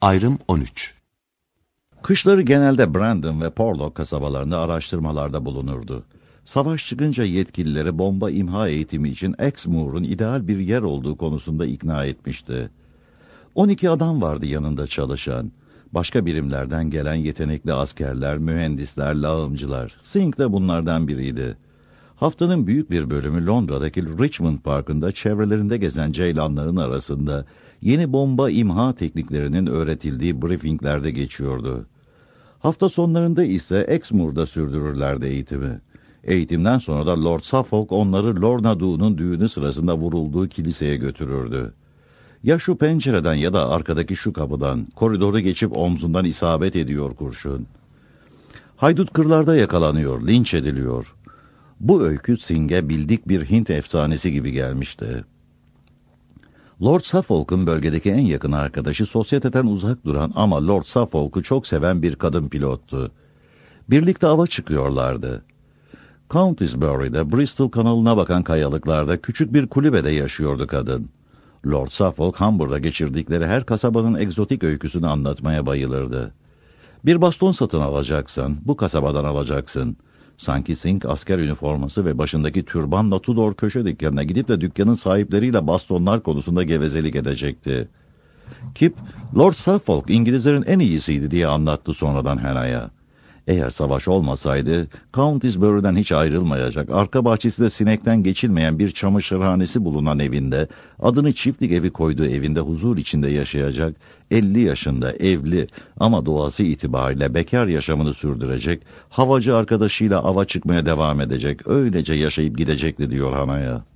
Ayrım 13. Kışları genelde Brandon ve Porlock kasabalarında araştırmalarda bulunurdu. Savaş çıkınca yetkilileri bomba imha eğitimi için Exmoor'un ideal bir yer olduğu konusunda ikna etmişti. 12 adam vardı yanında çalışan. Başka birimlerden gelen yetenekli askerler, mühendisler, lağımcılar. Sink de bunlardan biriydi. Haftanın büyük bir bölümü Londra'daki Richmond Parkı'nda çevrelerinde gezen ceylanların arasında yeni bomba imha tekniklerinin öğretildiği briefinglerde geçiyordu. Hafta sonlarında ise Exmoor'da sürdürürlerdi eğitimi. Eğitimden sonra da Lord Suffolk onları Lorna Doon'un düğünü sırasında vurulduğu kiliseye götürürdü. Ya şu pencereden ya da arkadaki şu kapıdan, koridoru geçip omzundan isabet ediyor kurşun. Haydut kırlarda yakalanıyor, linç ediliyor. Bu öykü Singh'e bildik bir Hint efsanesi gibi gelmişti. Lord Suffolk'un bölgedeki en yakın arkadaşı sosyeteden uzak duran ama Lord Suffolk'u çok seven bir kadın pilottu. Birlikte ava çıkıyorlardı. Countisbury'de Bristol kanalına bakan kayalıklarda küçük bir kulübede yaşıyordu kadın. Lord Suffolk Hamburg'da geçirdikleri her kasabanın egzotik öyküsünü anlatmaya bayılırdı. Bir baston satın alacaksan bu kasabadan alacaksın. Sanki Sink asker üniforması ve başındaki türbanla Tudor köşe dükkanına gidip de dükkanın sahipleriyle bastonlar konusunda gevezelik edecekti. Kip, Lord Suffolk İngilizlerin en iyisiydi diye anlattı sonradan Hannah'ya. Eğer savaş olmasaydı, Countisbury'den hiç ayrılmayacak, arka bahçesinde sinekten geçilmeyen bir çamaşırhanesi bulunan evinde, adını çiftlik evi koyduğu evinde huzur içinde yaşayacak, 50 yaşında evli ama doğası itibariyle bekar yaşamını sürdürecek, havacı arkadaşıyla ava çıkmaya devam edecek, öylece yaşayıp gidecekti diyor Hannah'ya.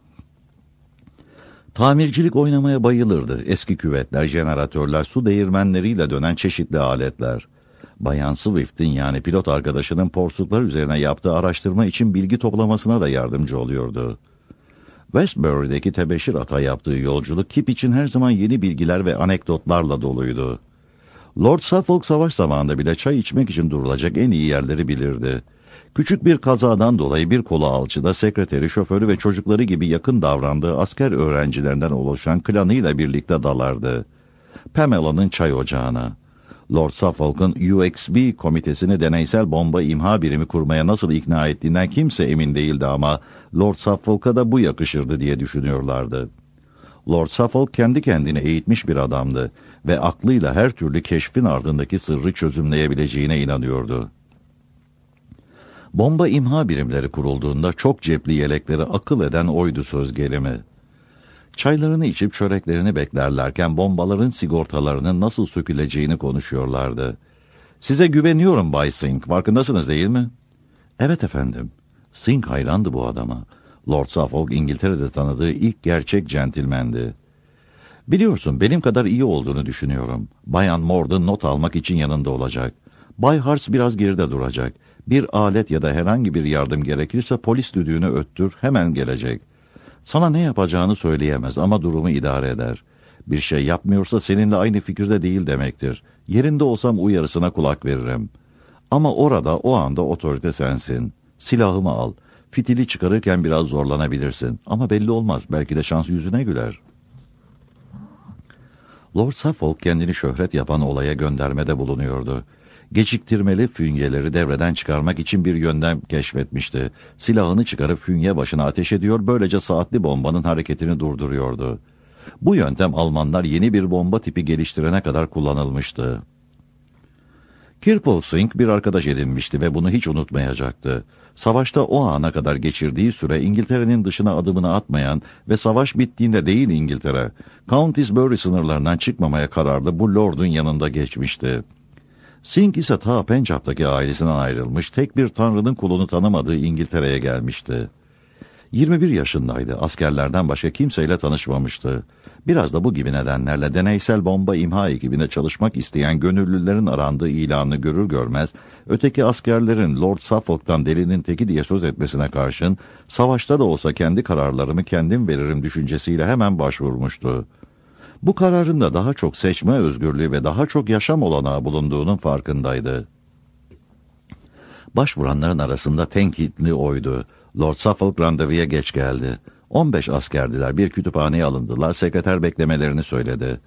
Tamircilik oynamaya bayılırdı. Eski küvetler, jeneratörler, su değirmenleriyle dönen çeşitli aletler. Bayan Swift'in yani pilot arkadaşının porsuklar üzerine yaptığı araştırma için bilgi toplamasına da yardımcı oluyordu. Westbury'deki tebeşir ata yaptığı yolculuk Kip için her zaman yeni bilgiler ve anekdotlarla doluydu. Lord Suffolk savaş zamanında bile çay içmek için durulacak en iyi yerleri bilirdi. Küçük bir kazadan dolayı bir kolu alçıda sekreteri, şoförü ve çocukları gibi yakın davrandığı asker öğrencilerinden oluşan klanıyla birlikte dalardı. Pamela'nın çay ocağına. Lord Suffolk'un UXB komitesini deneysel bomba imha birimi kurmaya nasıl ikna ettiğinden kimse emin değildi ama Lord Suffolk'a da bu yakışırdı diye düşünüyorlardı. Lord Suffolk kendi kendine eğitmiş bir adamdı ve aklıyla her türlü keşfin ardındaki sırrı çözümleyebileceğine inanıyordu. Bomba imha birimleri kurulduğunda çok cepli yelekleri akıl eden oydu söz gelimi. Çaylarını içip çöreklerini beklerlerken bombaların sigortalarının nasıl söküleceğini konuşuyorlardı. "Size güveniyorum Bay Sink, farkındasınız değil mi?" "Evet efendim." Sink hayrandı bu adama. Lord Suffolk İngiltere'de tanıdığı ilk gerçek centilmendi. "Biliyorsun benim kadar iyi olduğunu düşünüyorum. Bayan Morden not almak için yanında olacak. Bay Harts biraz geride duracak. Bir alet ya da herhangi bir yardım gerekirse polis düdüğünü öttür, hemen gelecek. Sana ne yapacağını söyleyemez ama durumu idare eder. Bir şey yapmıyorsa seninle aynı fikirde değil demektir. Yerinde olsam uyarısına kulak veririm. Ama orada o anda otorite sensin. Silahımı al. Fitili çıkarırken biraz zorlanabilirsin. Ama belli olmaz. Belki de şans yüzüne güler." Lord Suffolk kendini şöhret yapan olaya göndermede bulunuyordu. Geciktirmeli fünyeleri devreden çıkarmak için bir yöntem keşfetmişti. Silahını çıkarıp fünye başına ateş ediyor, böylece saatli bombanın hareketini durduruyordu. Bu yöntem Almanlar yeni bir bomba tipi geliştirene kadar kullanılmıştı. Kirpal Sink bir arkadaş edinmişti ve bunu hiç unutmayacaktı. Savaşta o ana kadar geçirdiği süre İngiltere'nin dışına adımını atmayan ve savaş bittiğinde değil İngiltere, Countisbury sınırlarından çıkmamaya kararlı bu lordun yanında geçmişti. Sink ise ta Pencap'taki ailesinden ayrılmış, tek bir tanrının kulunu tanımadığı İngiltere'ye gelmişti. 21 yaşındaydı, askerlerden başka kimseyle tanışmamıştı. Biraz da bu gibi nedenlerle deneysel bomba imha ekibine çalışmak isteyen gönüllülerin arandığı ilanını görür görmez, öteki askerlerin Lord Suffolk'tan delinin teki diye söz etmesine karşın, savaşta da olsa kendi kararlarımı kendim veririm düşüncesiyle hemen başvurmuştu. Bu kararın da daha çok seçme özgürlüğü ve daha çok yaşam olanağı bulunduğunun farkındaydı. Başvuranların arasında tenkitli oydu. Lord Suffolk randevuya geç geldi. 15 askerdiler, bir kütüphaneye alındılar, sekreter beklemelerini söyledi.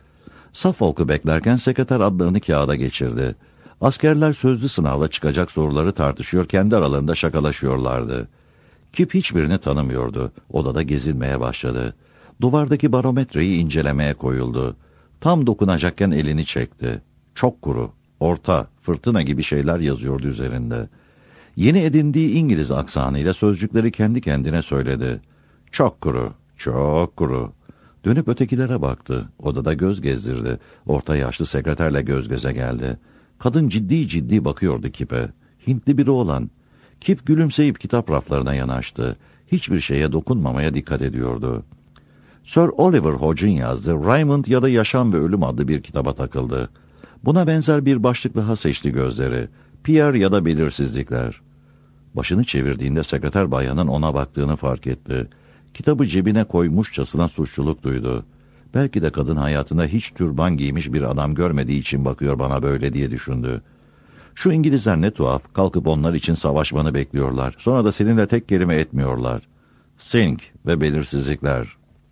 Suffolk'u beklerken sekreter adlarını kağıda geçirdi. Askerler sözlü sınavla çıkacak soruları tartışıyor, kendi aralarında şakalaşıyorlardı. Kip hiçbirini tanımıyordu. Odada gezinmeye başladı. Duvardaki barometreyi incelemeye koyuldu. Tam dokunacakken elini çekti. Çok kuru, orta, fırtına gibi şeyler yazıyordu üzerinde. Yeni edindiği İngiliz aksanıyla sözcükleri kendi kendine söyledi. Çok kuru, çok kuru. Dönüp ötekilere baktı. Odada göz gezdirdi. Orta yaşlı sekreterle göz göze geldi. Kadın ciddi ciddi bakıyordu Kip'e. Hintli biri olan. Kip gülümseyip kitap raflarına yanaştı. Hiçbir şeye dokunmamaya dikkat ediyordu. Sir Oliver Hodge'un yazdığı Raymond ya da Yaşam ve Ölüm adlı bir kitaba takıldı. Buna benzer bir başlık daha seçti gözleri. Pierre ya da Belirsizlikler. Başını çevirdiğinde sekreter bayanın ona baktığını fark etti. Kitabı cebine koymuşçasına suçluluk duydu. Belki de kadın hayatında hiç türban giymiş bir adam görmediği için bakıyor bana böyle diye düşündü. Şu İngilizler ne tuhaf, kalkıp onlar için savaşmanı bekliyorlar. Sonra da seninle tek kelime etmiyorlar. Sink ve Belirsizlikler.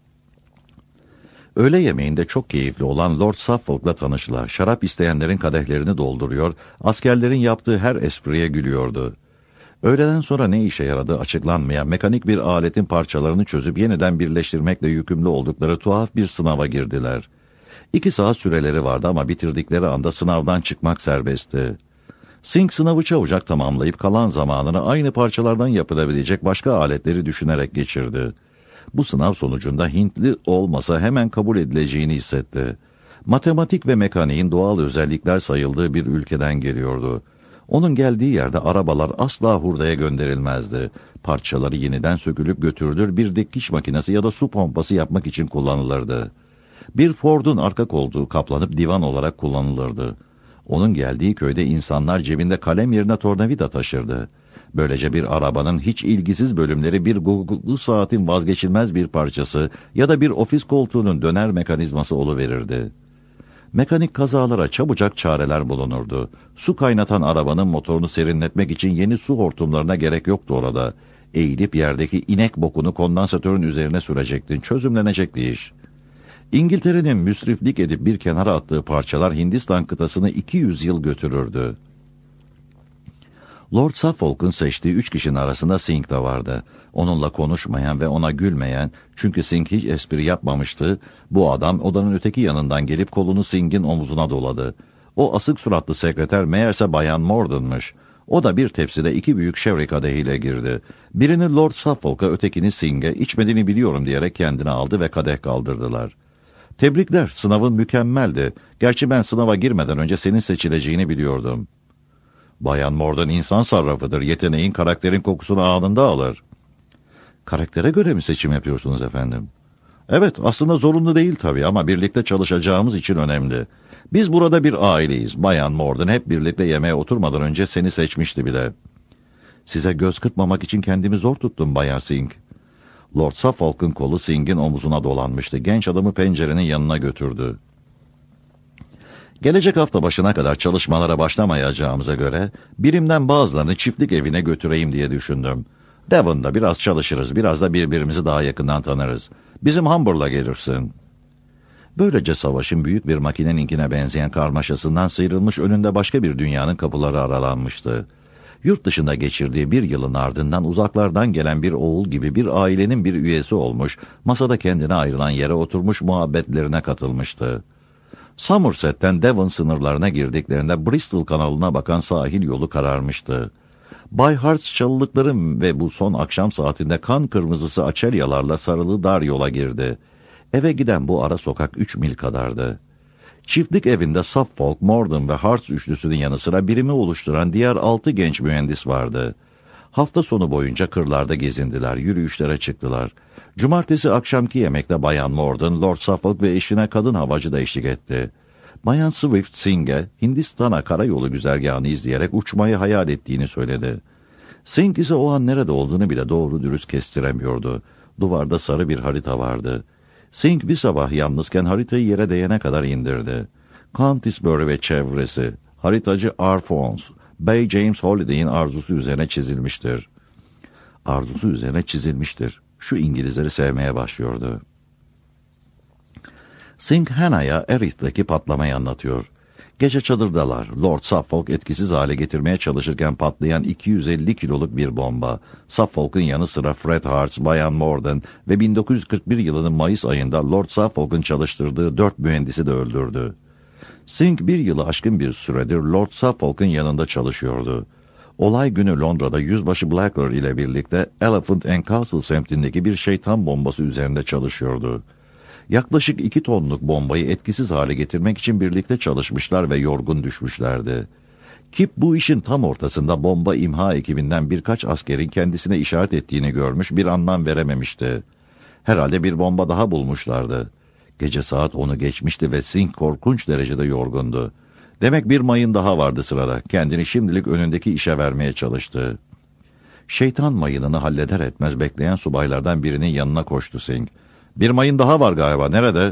Öğle yemeğinde çok keyifli olan Lord Suffolk'la tanıştılar. Şarap isteyenlerin kadehlerini dolduruyor, askerlerin yaptığı her espriye gülüyordu. Öğleden sonra ne işe yaradığı açıklanmayan mekanik bir aletin parçalarını çözüp yeniden birleştirmekle yükümlü oldukları tuhaf bir sınava girdiler. 2 saat süreleri vardı ama bitirdikleri anda sınavdan çıkmak serbestti. Sink sınavı çabucak tamamlayıp kalan zamanını aynı parçalardan yapılabilecek başka aletleri düşünerek geçirdi. Bu sınav sonucunda Hintli olmasa hemen kabul edileceğini hissetti. Matematik ve mekaniğin doğal özellikler sayıldığı bir ülkeden geliyordu. Onun geldiği yerde arabalar asla hurdaya gönderilmezdi. Parçaları yeniden sökülüp götürülür, bir dikiş makinesi ya da su pompası yapmak için kullanılırdı. Bir Ford'un arka koltuğu kaplanıp divan olarak kullanılırdı. Onun geldiği köyde insanlar cebinde kalem yerine tornavida taşırdı. Böylece bir arabanın hiç ilgisiz bölümleri bir guguklu saatin vazgeçilmez bir parçası ya da bir ofis koltuğunun döner mekanizması oluverirdi. Mekanik kazalara çabucak çareler bulunurdu. Su kaynatan arabanın motorunu serinletmek için yeni su hortumlarına gerek yoktu orada. Eğilip yerdeki inek bokunu kondansatörün üzerine sürecektin, çözümlenecekti iş. İngiltere'nin müsriflik edip bir kenara attığı parçalar Hindistan kıtasını 200 yıl götürürdü. Lord Suffolk'un seçtiği 3 kişinin arasında Sink de vardı. Onunla konuşmayan ve ona gülmeyen, çünkü Sink hiç espri yapmamıştı, bu adam odanın öteki yanından gelip kolunu Sink'in omuzuna doladı. O asık suratlı sekreter meğerse Bayan Morden'mış. O da bir tepside 2 büyük şevri kadehiyle girdi. Birini Lord Suffolk'a, ötekini Sink'e, içmediğini biliyorum diyerek kendine aldı ve kadeh kaldırdılar. Tebrikler, sınavın mükemmeldi. Gerçi ben sınava girmeden önce senin seçileceğini biliyordum. Bayan Morden insan sarrafıdır. Yeteneğin karakterin kokusunu anında alır. Karaktere göre mi seçim yapıyorsunuz efendim? Evet, aslında zorunlu değil tabii ama birlikte çalışacağımız için önemli. Biz burada bir aileyiz. Bayan Morden hep birlikte yemeğe oturmadan önce seni seçmişti bile. Size göz kırpmamak için kendimi zor tuttum Bayan Sink. Lord Suffolk'un kolu Sink'in omuzuna dolanmıştı. Genç adamı pencerenin yanına götürdü. Gelecek hafta başına kadar çalışmalara başlamayacağımıza göre birimden bazılarını çiftlik evine götüreyim diye düşündüm. Devon'da biraz çalışırız, biraz da birbirimizi daha yakından tanırız. Bizim Hamburg'a gelirsin. Böylece savaşın büyük bir makineninkine benzeyen karmaşasından sıyrılmış, önünde başka bir dünyanın kapıları aralanmıştı. Yurt dışında geçirdiği bir yılın ardından uzaklardan gelen bir oğul gibi bir ailenin bir üyesi olmuş, masada kendine ayrılan yere oturmuş, muhabbetlerine katılmıştı. Somerset'ten Devon sınırlarına girdiklerinde Bristol kanalına bakan sahil yolu kararmıştı. Bay Hart's çalılıkları ve bu son akşam saatinde kan kırmızısı açelyalarla sarılı dar yola girdi. Eve giden bu ara sokak 3 mil kadardı. Çiftlik evinde Suffolk, Morden ve Hart üçlüsünün yanı sıra birimi oluşturan diğer 6 genç mühendis vardı. Hafta sonu boyunca kırlarda gezindiler, yürüyüşlere çıktılar. Cumartesi akşamki yemekte Bayan Morden, Lord Suffolk ve eşine kadın havacı da eşlik etti. Bayan Swift, Singh'e Hindistan'a karayolu güzergahını izleyerek uçmayı hayal ettiğini söyledi. Singh ise o an nerede olduğunu bile doğru dürüst kestiremiyordu. Duvarda sarı bir harita vardı. Singh bir sabah yalnızken haritayı yere değene kadar indirdi. Canterbury ve çevresi, haritacı R. Fons, Bay James Holliday'in arzusu üzerine çizilmiştir. Arzusu üzerine çizilmiştir. Şu İngilizleri sevmeye başlıyordu. Singh Hannah'ya Erith'teki patlamayı anlatıyor. Gece çadırdalar. Lord Suffolk etkisiz hale getirmeye çalışırken patlayan 250 kiloluk bir bomba. Suffolk'un yanı sıra Fred Harts, Bayan Morden ve 1941 yılının Mayıs ayında Lord Suffolk'un çalıştırdığı 4 mühendisi de öldürdü. Singh bir yılı aşkın bir süredir Lord Suffolk'un yanında çalışıyordu. Olay günü Londra'da Yüzbaşı Blacker ile birlikte Elephant and Castle semtindeki bir şeytan bombası üzerinde çalışıyordu. Yaklaşık 2 tonluk bombayı etkisiz hale getirmek için birlikte çalışmışlar ve yorgun düşmüşlerdi. Kip bu işin tam ortasında bomba imha ekibinden birkaç askerin kendisine işaret ettiğini görmüş, bir anlam verememişti. Herhalde bir bomba daha bulmuşlardı. Gece saat 10'u geçmişti ve Singh korkunç derecede yorgundu. Demek bir mayın daha vardı sırada. Kendini şimdilik önündeki işe vermeye çalıştı. Şeytan mayınını halleder etmez bekleyen subaylardan birinin yanına koştu Singh. "Bir mayın daha var galiba, nerede?"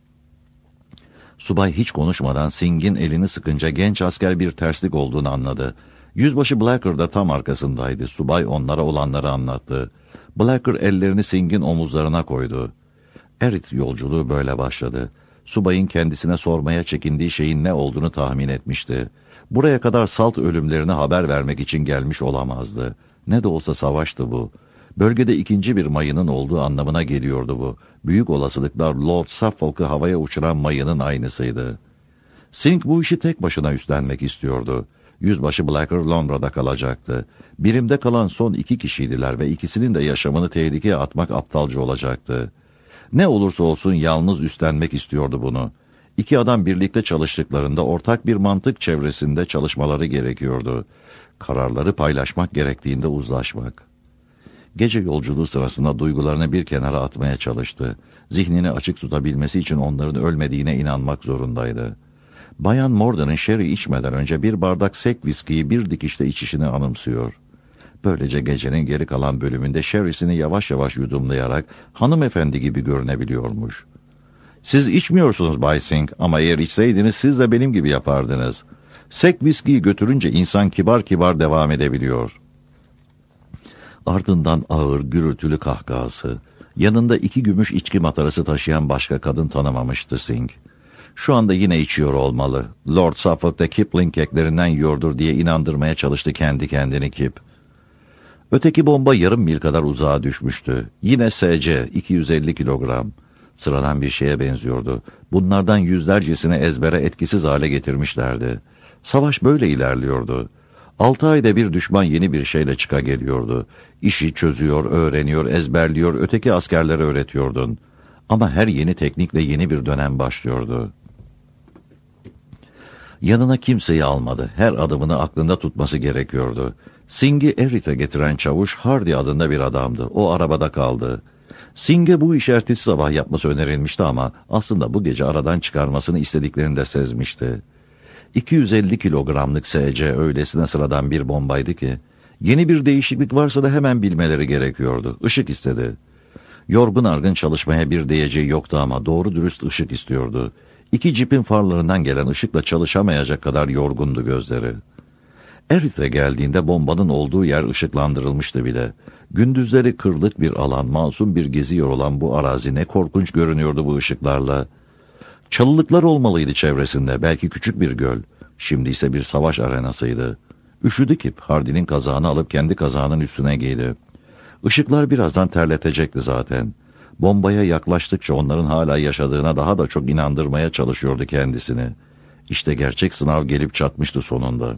Subay hiç konuşmadan Singh'in elini sıkınca genç asker bir terslik olduğunu anladı. Yüzbaşı Blacker da tam arkasındaydı. Subay onlara olanları anlattı. Blacker ellerini Singh'in omuzlarına koydu. Erith yolculuğu böyle başladı. Subayın kendisine sormaya çekindiği şeyin ne olduğunu tahmin etmişti. Buraya kadar salt ölümlerine haber vermek için gelmiş olamazdı. Ne de olsa savaştı bu. Bölgede ikinci bir mayının olduğu anlamına geliyordu bu. Büyük olasılıklar Lord Suffolk'u havaya uçuran mayının aynısıydı. Singh bu işi tek başına üstlenmek istiyordu. Yüzbaşı Blacker Londra'da kalacaktı. Birimde kalan son 2 kişiydiler ve ikisinin de yaşamını tehlikeye atmak aptalca olacaktı. Ne olursa olsun yalnız üstlenmek istiyordu bunu. 2 adam birlikte çalıştıklarında ortak bir mantık çevresinde çalışmaları gerekiyordu. Kararları paylaşmak gerektiğinde uzlaşmak. Gece yolculuğu sırasında duygularını bir kenara atmaya çalıştı. Zihnini açık tutabilmesi için onların ölmediğine inanmak zorundaydı. Bayan Morden'ın sherry içmeden önce bir bardak sek viskiyi bir dikişte içişini anımsıyor. Böylece gecenin geri kalan bölümünde sherry'sini yavaş yavaş yudumlayarak hanımefendi gibi görünebiliyormuş. "Siz içmiyorsunuz Bay Singh, ama eğer içseydiniz siz de benim gibi yapardınız. Sek viskiyi götürünce insan kibar kibar devam edebiliyor." Ardından ağır, gürültülü kahkahası. Yanında 2 gümüş içki matarası taşıyan başka kadın tanımamıştı Singh. Şu anda yine içiyor olmalı. Lord Suffolk da Kipling keklerinden yiyordur diye inandırmaya çalıştı kendi kendini Kip. Öteki bomba yarım mil kadar uzağa düşmüştü. Yine SC, 250 kilogram. Sıradan bir şeye benziyordu. Bunlardan yüzlercesini ezbere etkisiz hale getirmişlerdi. Savaş böyle ilerliyordu. 6 ayda bir düşman yeni bir şeyle çıka geliyordu. İşi çözüyor, öğreniyor, ezberliyor, öteki askerlere öğretiyordun. Ama her yeni teknikle yeni bir dönem başlıyordu. Yanına kimseyi almadı. Her adımını aklında tutması gerekiyordu. Singh'i Erith'e getiren çavuş Hardy adında bir adamdı. O arabada kaldı. Singh'e bu işi ertesi sabah yapması önerilmişti ama aslında bu gece aradan çıkarmasını istediklerini de sezmişti. 250 kilogramlık SC öylesine sıradan bir bombaydı ki, yeni bir değişiklik varsa da hemen bilmeleri gerekiyordu. Işık istedi. Yorgun argın çalışmaya bir diyeceği yoktu ama doğru dürüst ışık istiyordu. 2 cipin farlarından gelen ışıkla çalışamayacak kadar yorgundu gözleri. Erith'e geldiğinde bombanın olduğu yer ışıklandırılmıştı bile. Gündüzleri kırlık bir alan, masum bir geziyor olan bu arazi ne korkunç görünüyordu bu ışıklarla. Çalılıklar olmalıydı çevresinde, belki küçük bir göl. Şimdi ise bir savaş arenasıydı. Üşüdü Kip, Hardy'nin kazağını alıp kendi kazağının üstüne giydi. Işıklar birazdan terletecekti zaten. Bombaya yaklaştıkça onların hala yaşadığına daha da çok inandırmaya çalışıyordu kendisini. İşte gerçek sınav gelip çatmıştı sonunda.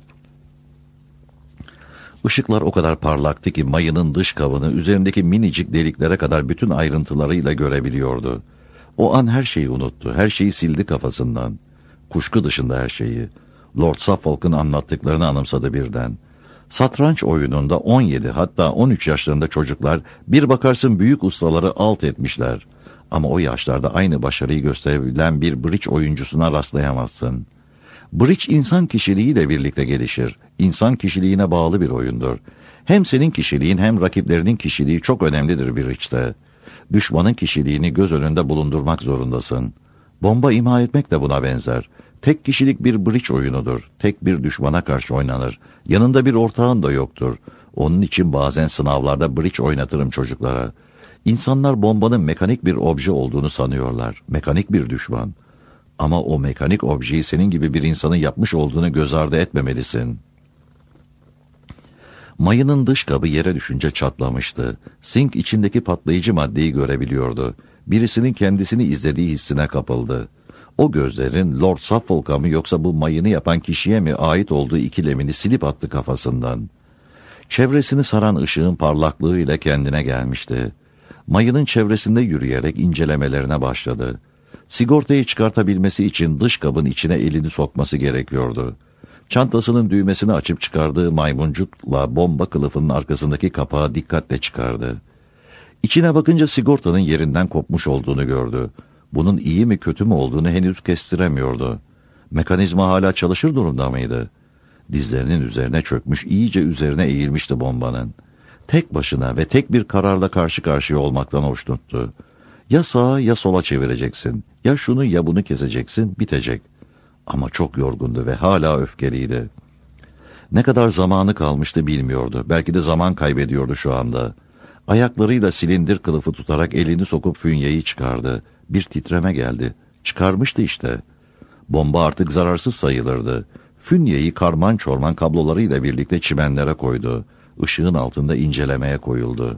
Işıklar o kadar parlaktı ki mayının dış kabını üzerindeki minicik deliklere kadar bütün ayrıntılarıyla görebiliyordu. O an her şeyi unuttu, her şeyi sildi kafasından. Kuşku dışında her şeyi. Lord Suffolk'un anlattıklarını anımsadı birden. Satranç oyununda 17 hatta 13 yaşlarında çocuklar bir bakarsın büyük ustaları alt etmişler. Ama o yaşlarda aynı başarıyı gösterebilen bir bridge oyuncusuna rastlayamazsın. Bridge insan kişiliğiyle birlikte gelişir. İnsan kişiliğine bağlı bir oyundur. Hem senin kişiliğin hem rakiplerinin kişiliği çok önemlidir bridge'de. Düşmanın kişiliğini göz önünde bulundurmak zorundasın. Bomba imha etmek de buna benzer. Tek kişilik bir bridge oyunudur. Tek bir düşmana karşı oynanır. Yanında bir ortağın da yoktur. Onun için bazen sınavlarda bridge oynatırım çocuklara. İnsanlar bombanın mekanik bir obje olduğunu sanıyorlar. Mekanik bir düşman. Ama o mekanik objeyi senin gibi bir insanın yapmış olduğunu göz ardı etmemelisin. Mayının dış kabı yere düşünce çatlamıştı. Sink içindeki patlayıcı maddeyi görebiliyordu. Birisinin kendisini izlediği hissine kapıldı. O gözlerin Lord Suffolk'a mı yoksa bu mayını yapan kişiye mi ait olduğu ikilemini silip attı kafasından. Çevresini saran ışığın parlaklığıyla kendine gelmişti. Mayının çevresinde yürüyerek incelemelerine başladı. Sigortayı çıkartabilmesi için dış kabın içine elini sokması gerekiyordu. Çantasının düğmesini açıp çıkardığı maymuncukla bomba kılıfının arkasındaki kapağı dikkatle çıkardı. İçine bakınca sigortanın yerinden kopmuş olduğunu gördü. Bunun iyi mi kötü mü olduğunu henüz kestiremiyordu. Mekanizma hala çalışır durumda mıydı? Dizlerinin üzerine çökmüş, iyice üzerine eğilmişti bombanın. Tek başına ve tek bir kararla karşı karşıya olmaktan hoşnuttu. Ya sağa ya sola çevireceksin, ya şunu ya bunu keseceksin, bitecek. Ama çok yorgundu ve hala öfkeliydi. Ne kadar zamanı kalmıştı bilmiyordu. Belki de zaman kaybediyordu şu anda. Ayaklarıyla silindir kılıfı tutarak elini sokup fünyeyi çıkardı. Bir titreme geldi. Çıkarmıştı işte. Bomba artık zararsız sayılırdı. Fünyeyi karman çorman kablolarıyla birlikte çimenlere koydu. Işığın altında incelemeye koyuldu.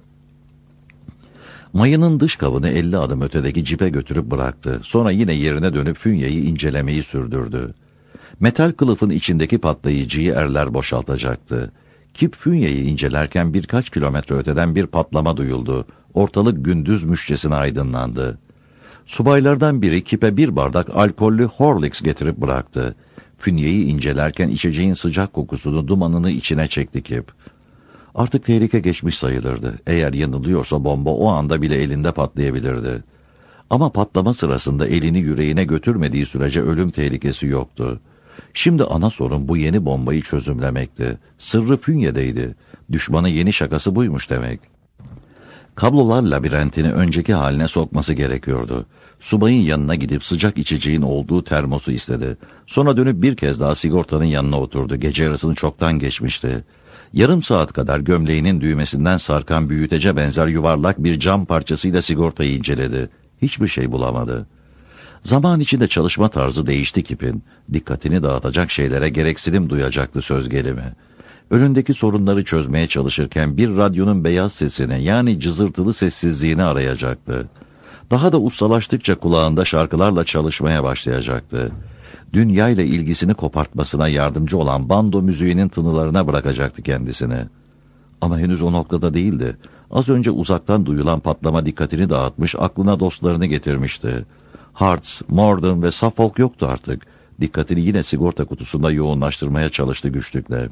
Mayının dış kabını 50 adım ötedeki cipe götürüp bıraktı. Sonra yine yerine dönüp fünyeyi incelemeyi sürdürdü. Metal kılıfın içindeki patlayıcıyı erler boşaltacaktı. Kip fünyeyi incelerken birkaç kilometre öteden bir patlama duyuldu. Ortalık gündüzmüşçesine aydınlandı. Subaylardan biri Kip'e bir bardak alkollü Horlicks getirip bıraktı. Fünyeyi incelerken içeceğin sıcak kokusunu, dumanını içine çekti Kip. Artık tehlike geçmiş sayılırdı. Eğer yanılıyorsa bomba o anda bile elinde patlayabilirdi. Ama patlama sırasında elini yüreğine götürmediği sürece ölüm tehlikesi yoktu. Şimdi ana sorun bu yeni bombayı çözümlemekti. Sırrı fünyedeydi. Düşmanın yeni şakası buymuş demek. Kablolar labirentini önceki haline sokması gerekiyordu. Subayın yanına gidip sıcak içeceğin olduğu termosu istedi. Sonra dönüp bir kez daha sigortanın yanına oturdu. Gece yarısını çoktan geçmişti. Yarım saat kadar gömleğinin düğmesinden sarkan büyütece benzer yuvarlak bir cam parçasıyla sigortayı inceledi. Hiçbir şey bulamadı. Zaman içinde çalışma tarzı değişti Kip'in. Dikkatini dağıtacak şeylere gereksinim duyacaktı söz gelimi. Önündeki sorunları çözmeye çalışırken bir radyonun beyaz sesini, yani cızırtılı sessizliğini arayacaktı. Daha da ustalaştıkça kulağında şarkılarla çalışmaya başlayacaktı. Dünyayla ilgisini kopartmasına yardımcı olan bando müziğinin tınılarına bırakacaktı kendisini. Ama henüz o noktada değildi. Az önce uzaktan duyulan patlama dikkatini dağıtmış, aklına dostlarını getirmişti. Hartz, Morden ve Suffolk yoktu artık. Dikkatini yine sigorta kutusunda yoğunlaştırmaya çalıştı güçlükle.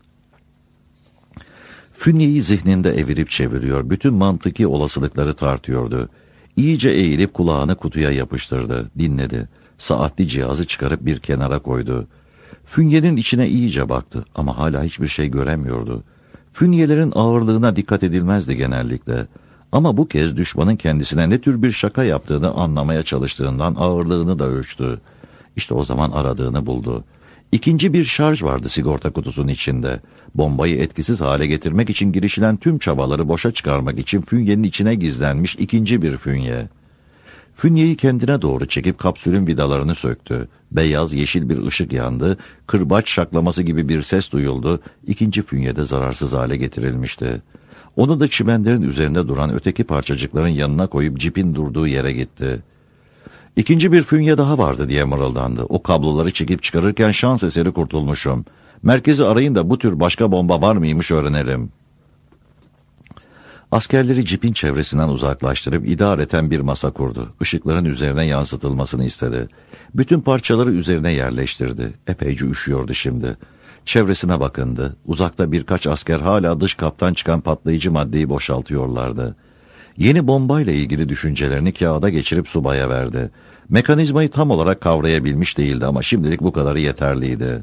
Fünyeyi zihninde evirip çeviriyor, bütün mantıki olasılıkları tartıyordu. İyice eğilip kulağını kutuya yapıştırdı, dinledi. Saatli cihazı çıkarıp bir kenara koydu. Fünyenin içine iyice baktı ama hala hiçbir şey göremiyordu. Fünyelerin ağırlığına dikkat edilmezdi genellikle. Ama bu kez düşmanın kendisine ne tür bir şaka yaptığını anlamaya çalıştığından ağırlığını da ölçtü. İşte o zaman aradığını buldu. İkinci bir şarj vardı sigorta kutusunun içinde. Bombayı etkisiz hale getirmek için girişilen tüm çabaları boşa çıkarmak için fünyenin içine gizlenmiş ikinci bir fünye. Fünyeyi kendine doğru çekip kapsülün vidalarını söktü. Beyaz yeşil bir ışık yandı, kırbaç şaklaması gibi bir ses duyuldu. İkinci fünye de zararsız hale getirilmişti. Onu da çimenlerin üzerinde duran öteki parçacıkların yanına koyup cipin durduğu yere gitti. İkinci bir fünye daha vardı diye mırıldandı. O kabloları çekip çıkarırken şans eseri kurtulmuşum. Merkezi arayın da bu tür başka bomba var mıymış öğrenelim. Askerleri cipin çevresinden uzaklaştırıp idareten bir masa kurdu. Işıkların üzerine yansıtılmasını istedi. Bütün parçaları üzerine yerleştirdi. Epeyce üşüyordu şimdi. Çevresine bakındı. Uzakta birkaç asker hala dış kaptan çıkan patlayıcı maddeyi boşaltıyorlardı. Yeni bombayla ilgili düşüncelerini kağıda geçirip subaya verdi. Mekanizmayı tam olarak kavrayabilmiş değildi ama şimdilik bu kadarı yeterliydi.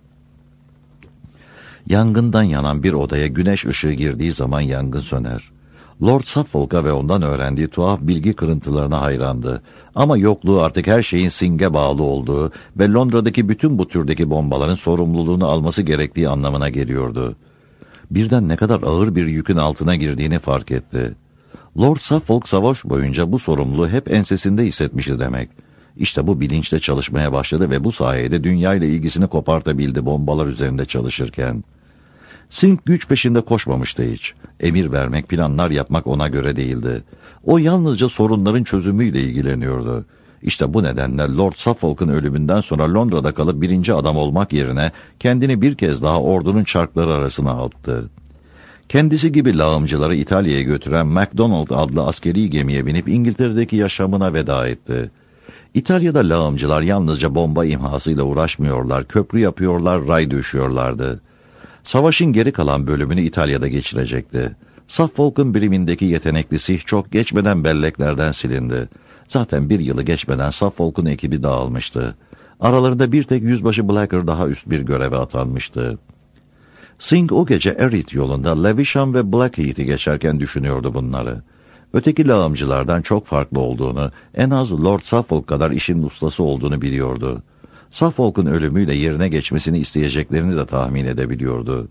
Yangından yanan bir odaya güneş ışığı girdiği zaman yangın söner. Lord Suffolk'a ve ondan öğrendiği tuhaf bilgi kırıntılarına hayrandı. Ama yokluğu artık her şeyin Singh'e bağlı olduğu ve Londra'daki bütün bu türdeki bombaların sorumluluğunu alması gerektiği anlamına geliyordu. Birden ne kadar ağır bir yükün altına girdiğini fark etti. Lord Suffolk savaş boyunca bu sorumluluğu hep ensesinde hissetmişti demek. İşte bu bilinçle çalışmaya başladı ve bu sayede dünyayla ilgisini kopartabildi bombalar üzerinde çalışırken. Synge güç peşinde koşmamıştı hiç. Emir vermek, planlar yapmak ona göre değildi. O yalnızca sorunların çözümüyle ilgileniyordu. İşte bu nedenle Lord Suffolk'un ölümünden sonra Londra'da kalıp birinci adam olmak yerine kendini bir kez daha ordunun çarkları arasına attı. Kendisi gibi lağımcıları İtalya'ya götüren MacDonald adlı askeri gemiye binip İngiltere'deki yaşamına veda etti. İtalya'da lağımcılar yalnızca bomba imhasıyla uğraşmıyorlar, köprü yapıyorlar, ray döşüyorlardı. Savaşın geri kalan bölümünü İtalya'da geçirecekti. Suffolk'un birimindeki yetenekli Sih çok geçmeden belleklerden silindi. Zaten bir yılı geçmeden Suffolk'un ekibi dağılmıştı. Aralarında bir tek yüzbaşı Blacker daha üst bir göreve atanmıştı. Synge o gece Erith yolunda Lewisham ve Blackheath'i geçerken düşünüyordu bunları. Öteki lağımcılardan çok farklı olduğunu, en az Lord Suffolk kadar işin ustası olduğunu biliyordu. Suffolk'un ölümüyle yerine geçmesini isteyeceklerini de tahmin edebiliyordu.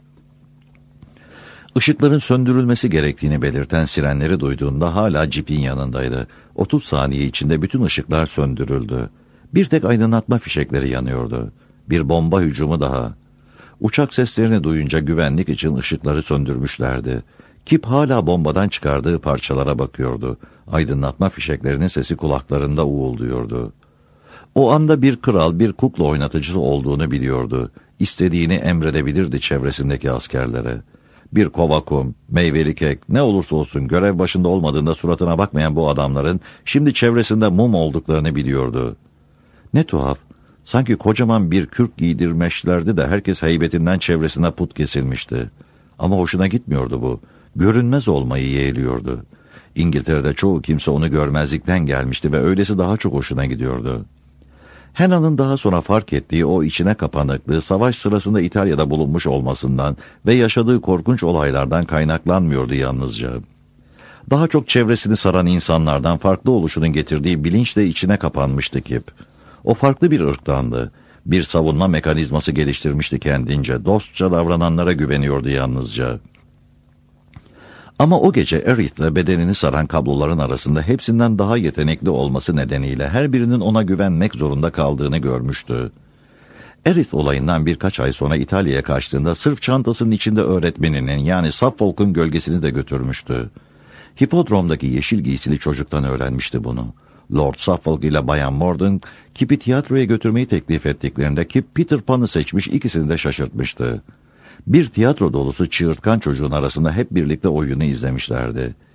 Işıkların söndürülmesi gerektiğini belirten sirenleri duyduğunda hala cipin yanındaydı. 30 saniye içinde bütün ışıklar söndürüldü. Bir tek aydınlatma fişekleri yanıyordu. Bir bomba hücumu daha. Uçak seslerini duyunca güvenlik için ışıkları söndürmüşlerdi. Kip hala bombadan çıkardığı parçalara bakıyordu. Aydınlatma fişeklerinin sesi kulaklarında uğulduyordu. O anda bir kral, bir kukla oynatıcısı olduğunu biliyordu. İstediğini emredebilirdi çevresindeki askerlere. Bir kova kum, meyveli kek, ne olursa olsun görev başında olmadığında suratına bakmayan bu adamların şimdi çevresinde mum olduklarını biliyordu. Ne tuhaf, sanki kocaman bir kürk giydirmişlerdi de herkes heybetinden çevresine put kesilmişti. Ama hoşuna gitmiyordu bu. Görünmez olmayı yeğliyordu. İngiltere'de çoğu kimse onu görmezlikten gelmişti ve öylesi daha çok hoşuna gidiyordu. Hannah'ın daha sonra fark ettiği o içine kapanıklığı savaş sırasında İtalya'da bulunmuş olmasından ve yaşadığı korkunç olaylardan kaynaklanmıyordu yalnızca. Daha çok çevresini saran insanlardan farklı oluşunun getirdiği bilinçle içine kapanmıştı Kip. O farklı bir ırktandı. Bir savunma mekanizması geliştirmişti kendince. Dostça davrananlara güveniyordu yalnızca. Ama o gece Erith'le bedenini saran kabloların arasında hepsinden daha yetenekli olması nedeniyle her birinin ona güvenmek zorunda kaldığını görmüştü. Erith olayından birkaç ay sonra İtalya'ya kaçtığında sırf çantasının içinde öğretmeninin yani Suffolk'un gölgesini de götürmüştü. Hipodrom'daki yeşil giysili çocuktan öğrenmişti bunu. Lord Suffolk ile Bayan Mordaunt Kip'i tiyatroya götürmeyi teklif ettiklerinde Kip Peter Pan'ı seçmiş, ikisini de şaşırtmıştı. Bir tiyatro dolusu çığırtkan çocuğun arasında hep birlikte oyunu izlemişlerdi.